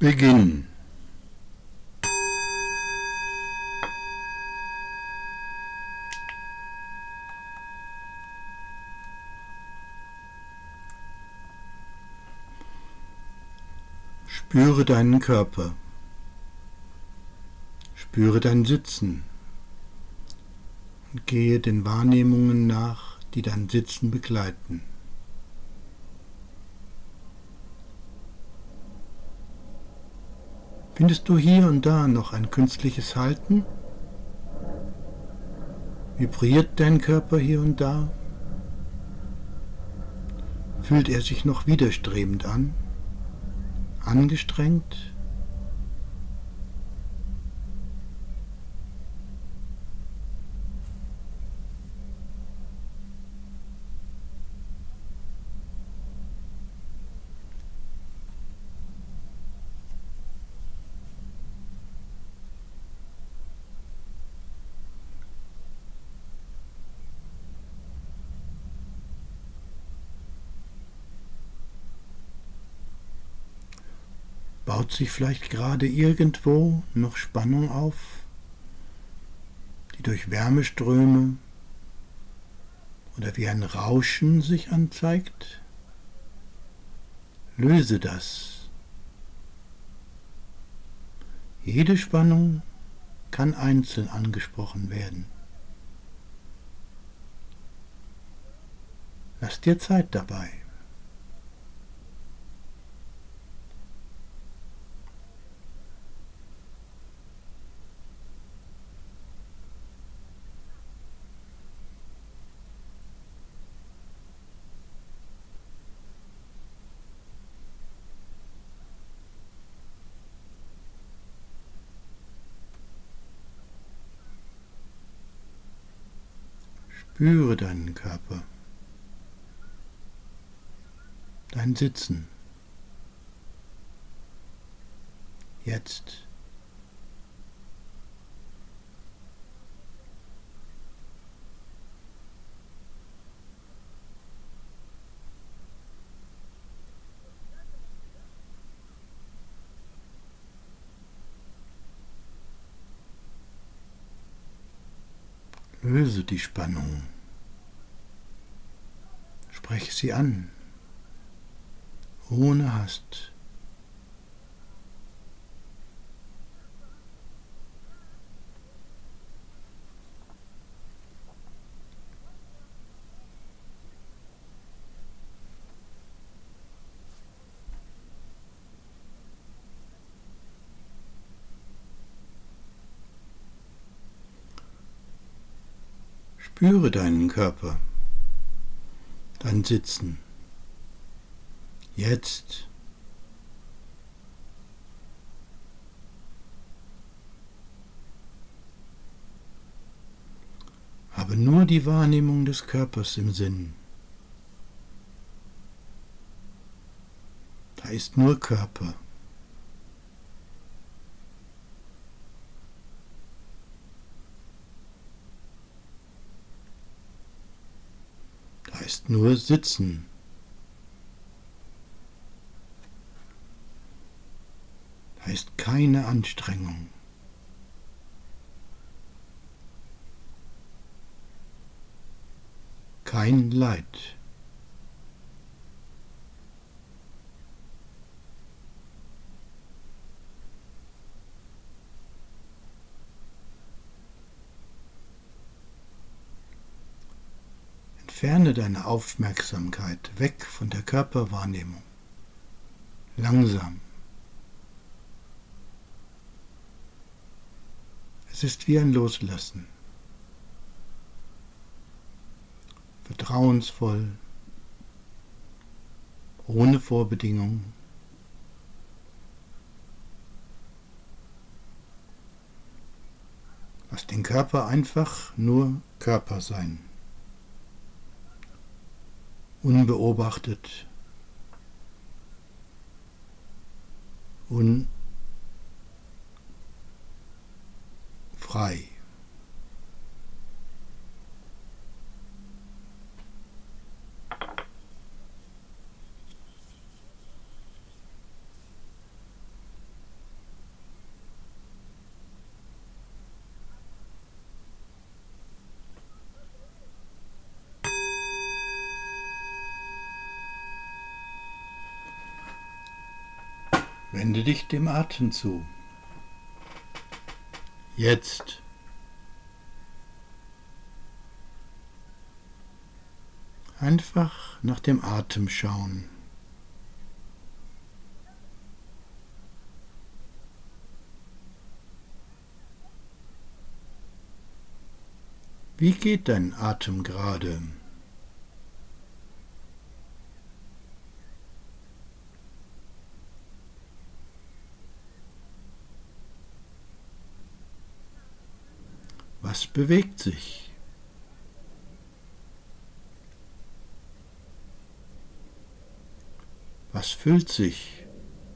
Beginn. Spüre deinen Körper. Spüre dein Sitzen und gehe den Wahrnehmungen nach, die dein Sitzen begleiten. Findest du hier und da noch ein künstliches Halten? Vibriert dein Körper hier und da? Fühlt er sich noch widerstrebend an? Angestrengt? Baut sich vielleicht gerade irgendwo noch Spannung auf, die durch Wärmeströme oder wie ein Rauschen sich anzeigt? Löse das. Jede Spannung kann einzeln angesprochen werden. Lass dir Zeit dabei. Spüre deinen Körper, dein Sitzen. Jetzt. Löse die Spannung. Spreche sie an, ohne Hast. Spüre deinen Körper, dein Sitzen. Jetzt. Habe nur die Wahrnehmung des Körpers im Sinn. Da ist nur Körper. Da ist nur Sitzen. Da ist keine Anstrengung. Kein Leid. Entferne deine Aufmerksamkeit weg von der Körperwahrnehmung. Langsam. Es ist wie ein Loslassen. Vertrauensvoll, ohne Vorbedingung. Lass den Körper einfach nur Körper sein. Unbeobachtet, frei. Wende dich dem Atem zu. Jetzt. Einfach nach dem Atem schauen. Wie geht dein Atem gerade? Was bewegt sich? Was füllt sich?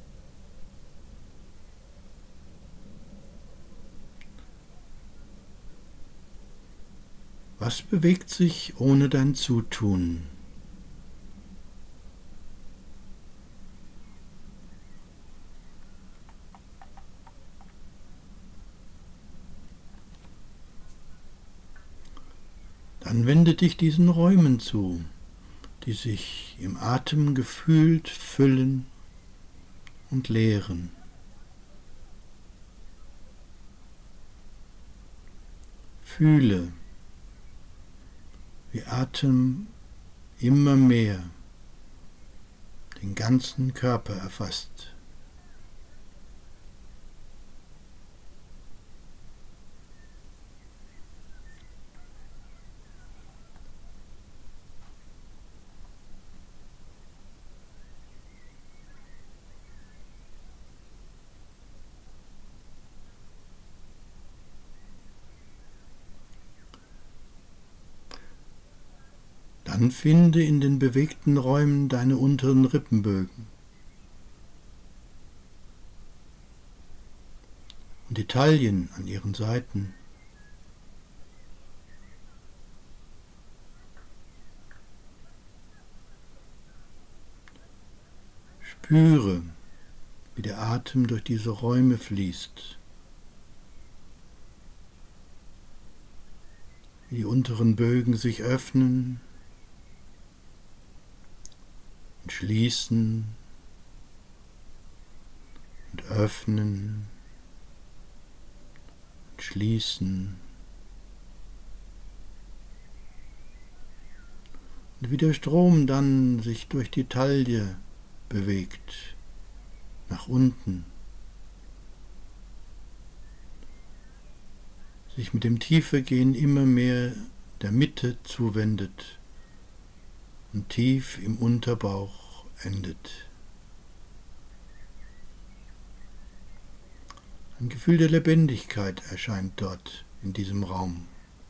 Was bewegt sich ohne dein Zutun? Dann wende dich diesen Räumen zu, die sich im Atem gefühlt füllen und leeren. Fühle, wie Atem immer mehr den ganzen Körper erfasst. Dann finde in den bewegten Räumen deine unteren Rippenbögen und die Taillen an ihren Seiten. Spüre, wie der Atem durch diese Räume fließt, wie die unteren Bögen sich öffnen und schließen und öffnen und schließen und wie der Strom dann sich durch die Taille bewegt, nach unten, sich mit dem Tiefergehen immer mehr der Mitte zuwendet und tief im Unterbauch endet. Ein Gefühl der Lebendigkeit erscheint dort in diesem Raum.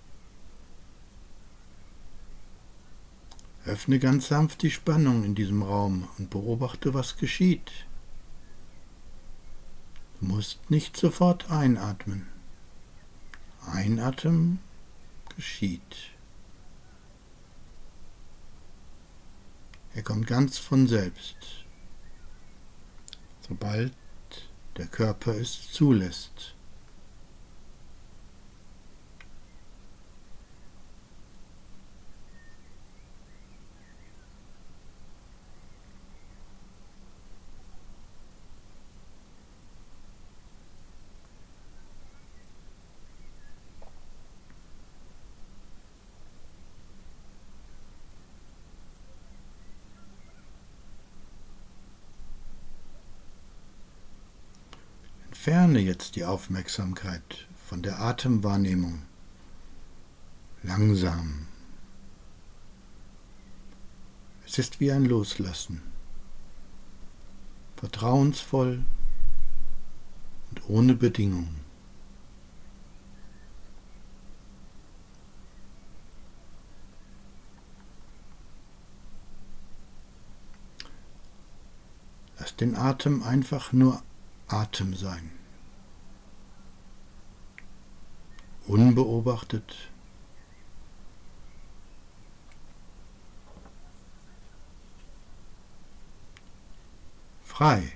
Öffne ganz sanft die Spannung in diesem Raum und beobachte, was geschieht. Du musst nicht sofort einatmen. Einatmen geschieht. Er kommt ganz von selbst, sobald der Körper es zulässt. Entferne jetzt die Aufmerksamkeit von der Atemwahrnehmung. Langsam. Es ist wie ein Loslassen. Vertrauensvoll und ohne Bedingung. Lass den Atem einfach nur Atem sein. Unbeobachtet. Frei.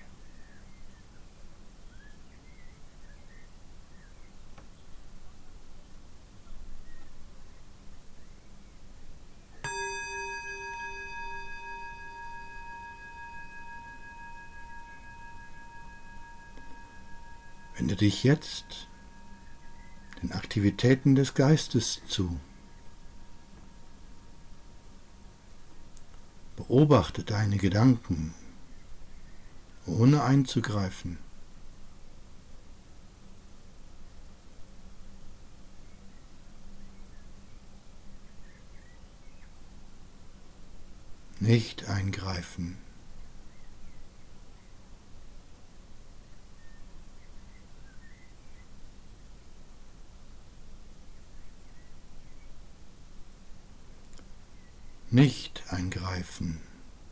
Wende dich jetzt den Aktivitäten des Geistes zu. Beobachte deine Gedanken, ohne einzugreifen. Nicht eingreifen. Nicht eingreifen.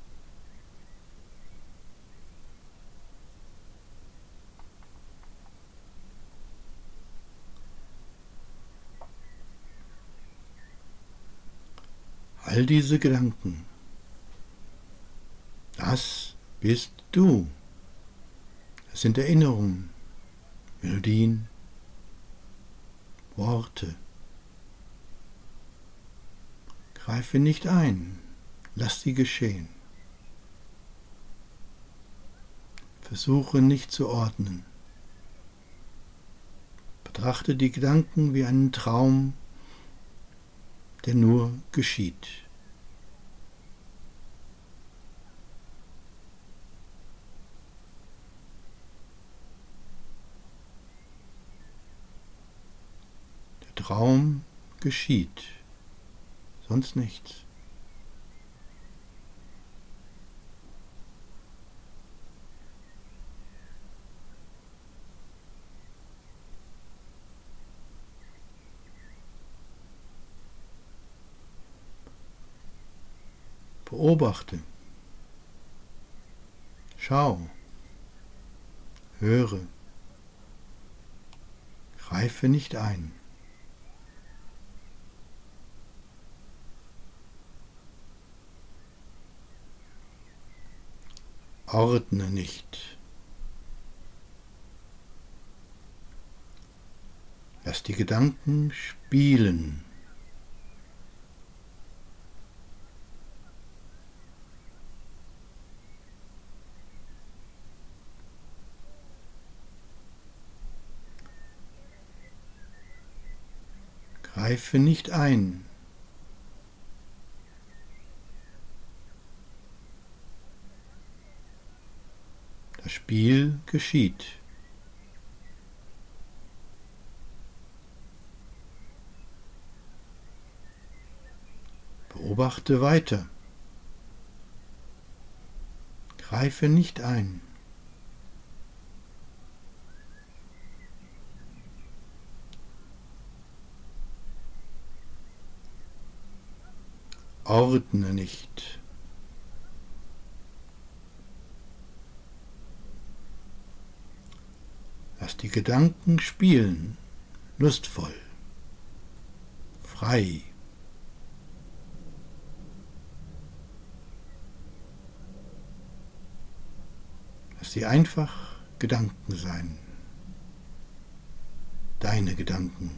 All diese Gedanken, das bist du. Es sind Erinnerungen, Melodien, Worte. Greife nicht ein, lass sie geschehen. Versuche nicht zu ordnen. Betrachte die Gedanken wie einen Traum, der nur geschieht. Der Traum geschieht, sonst nichts. Beobachte, schau, höre, greife nicht ein. Ordne nicht. Lass die Gedanken spielen. Greife nicht ein. Das Spiel geschieht. Beobachte weiter. Greife nicht ein. Ordne nicht. Lass die Gedanken spielen, lustvoll, frei. Lass sie einfach Gedanken sein, deine Gedanken.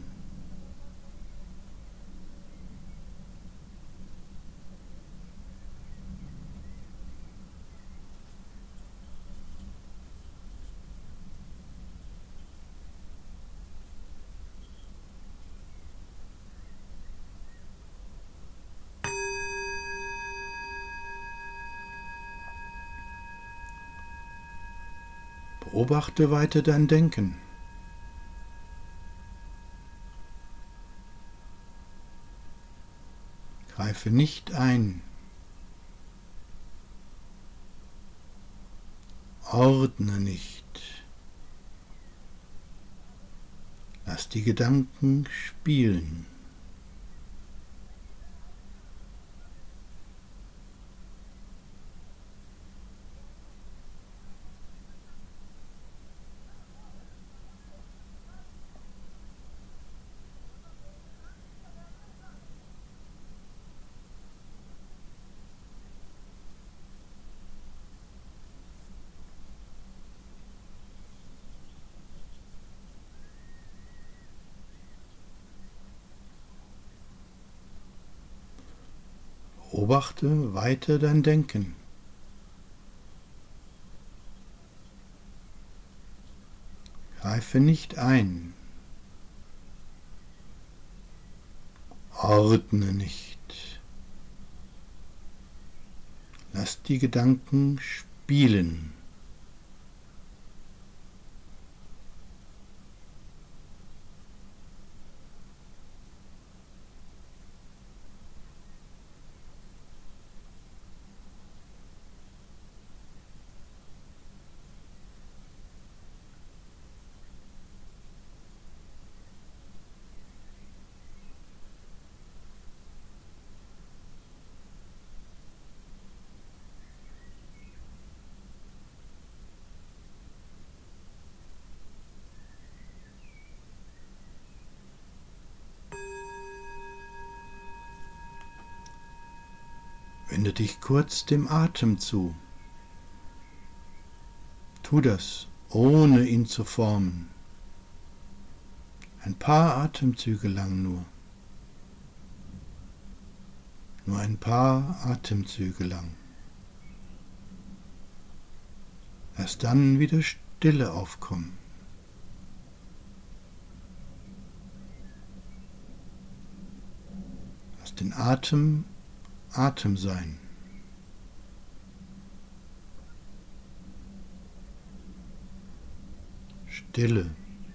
Beobachte weiter dein Denken. Greife nicht ein. Ordne nicht. Lass die Gedanken spielen. Beobachte weiter dein Denken. Greife nicht ein. Ordne nicht. Lass die Gedanken spielen. Wende dich kurz dem Atem zu. Tu das, ohne ihn zu formen. Ein paar Atemzüge lang nur. Nur ein paar Atemzüge lang. Lass dann wieder Stille aufkommen. Lass den Atem Atem sein. Stille.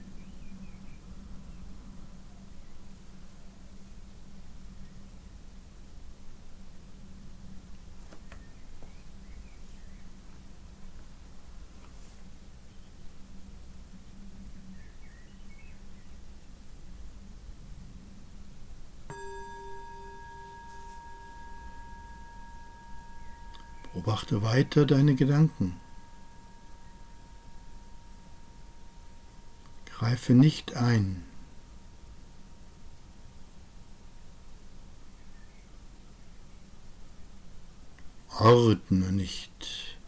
Beobachte weiter deine Gedanken. Greife nicht ein. Ordne nicht.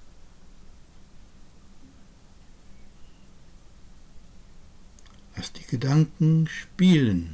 Lass die Gedanken spielen.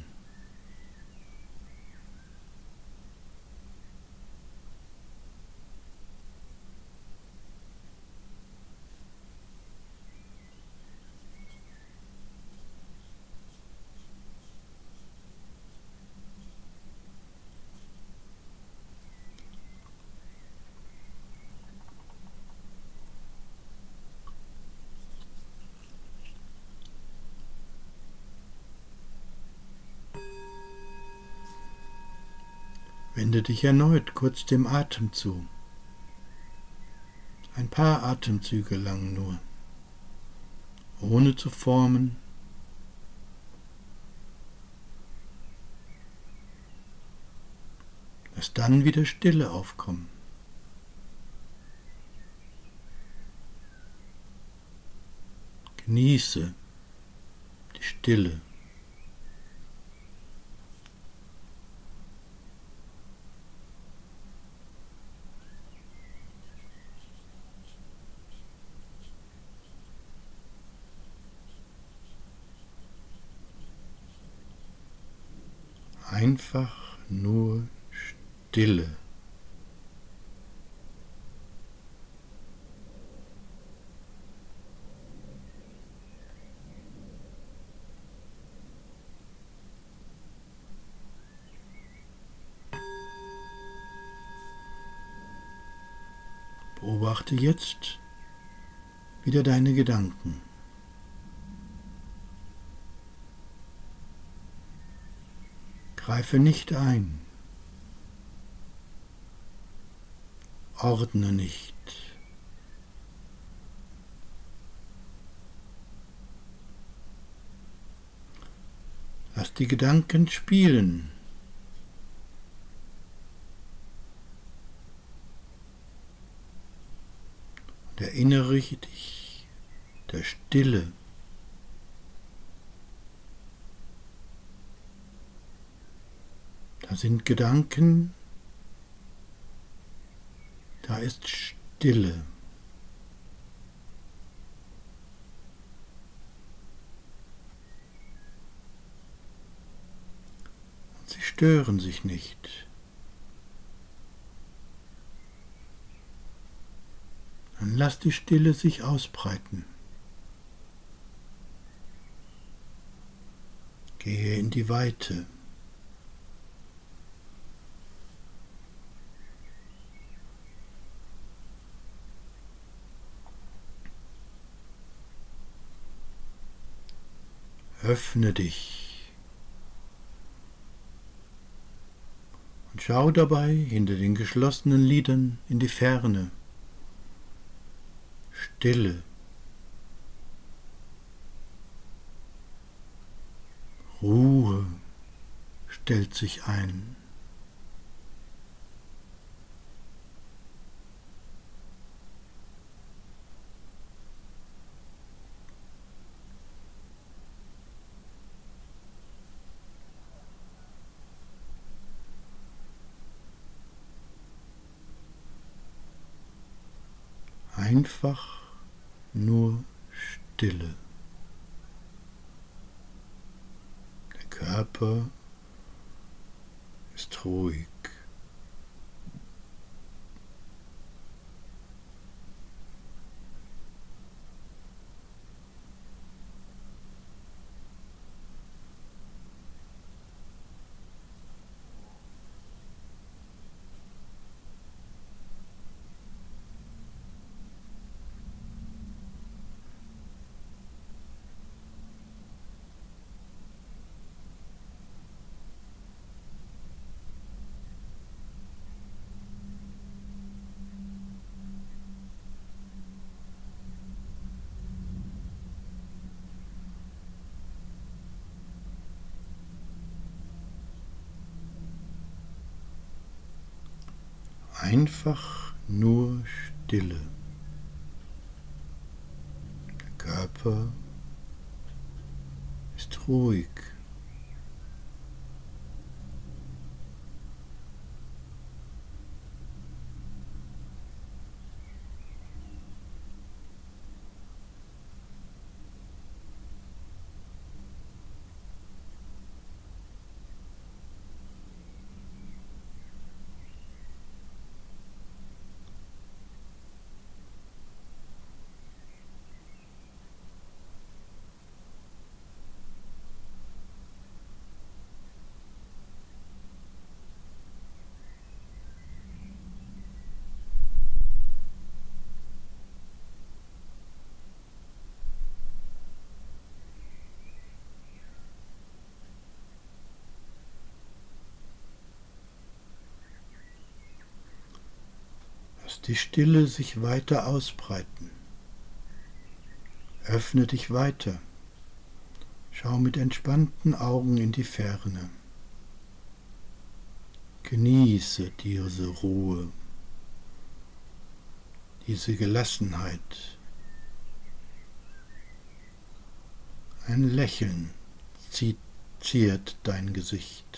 Wende dich erneut kurz dem Atem zu. Ein paar Atemzüge lang nur, ohne zu formen. Lass dann wieder Stille aufkommen. Genieße die Stille. Einfach nur Stille. Beobachte jetzt wieder deine Gedanken. Greife nicht ein. Ordne nicht. Lass die Gedanken spielen. Und erinnere dich der Stille. Da sind Gedanken, da ist Stille. Und sie stören sich nicht. Dann lass die Stille sich ausbreiten. Gehe in die Weite. Öffne dich und schau dabei hinter den geschlossenen Lidern in die Ferne. Stille. Ruhe stellt sich ein. Einfach nur Stille. Der Körper ist ruhig. Einfach nur Stille. Der Körper ist ruhig. Lass die Stille sich weiter ausbreiten. Öffne dich weiter. Schau mit entspannten Augen in die Ferne. Genieße diese Ruhe, diese Gelassenheit. Ein Lächeln ziert dein Gesicht.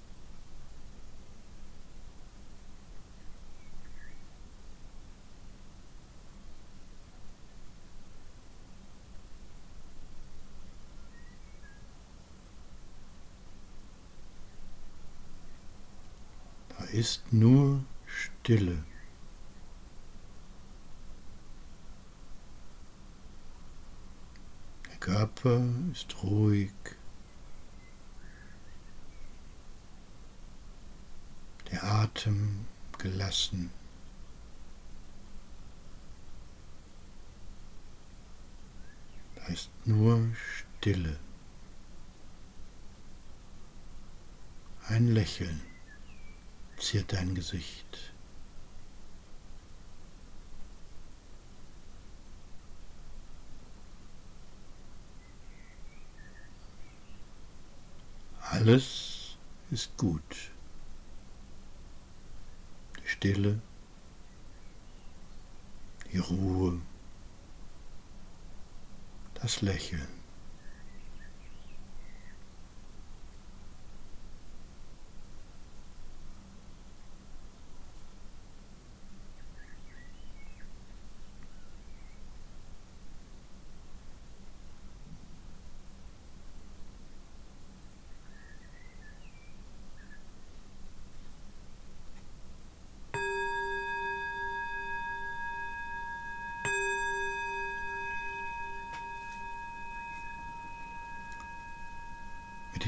Da ist nur Stille. Der Körper ist ruhig. Der Atem gelassen. Da ist nur Stille. Ein Lächeln ziert dein Gesicht. Alles ist gut. Die Stille, die Ruhe, das Lächeln.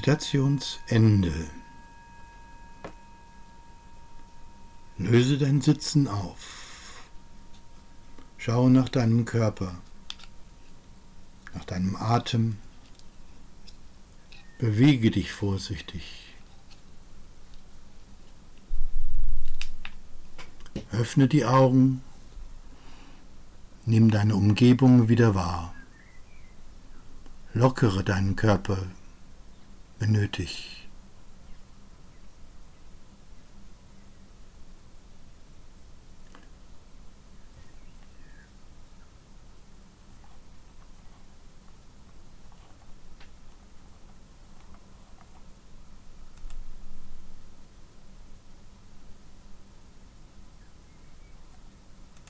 Meditationsende. Löse dein Sitzen auf. Schau nach deinem Körper, nach deinem Atem. Bewege dich vorsichtig. Öffne die Augen. Nimm deine Umgebung wieder wahr. Lockere deinen Körper, wenn nötig.